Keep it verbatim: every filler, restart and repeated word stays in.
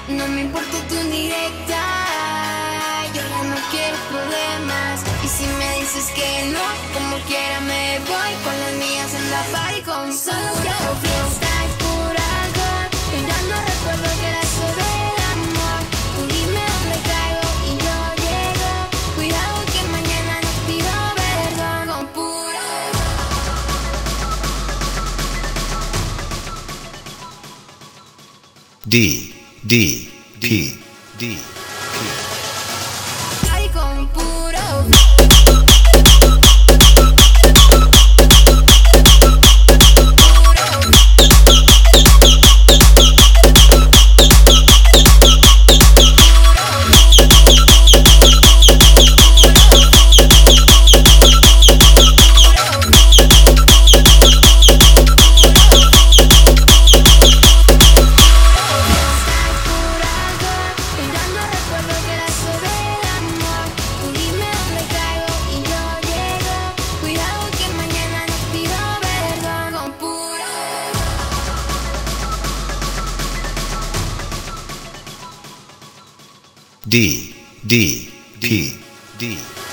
No me importa tu indirecta, yo ya no quiero problemas. Y si me dices que no, como quiera me voy con las mías en la party con solo quiero fiesta y pura alcohol. Y ya no recuerdo que era eso del amor. Tú dime dónde caigo y yo llego. Cuidado que mañana no pido perdón con puro. D D P D Party con puro. D D P D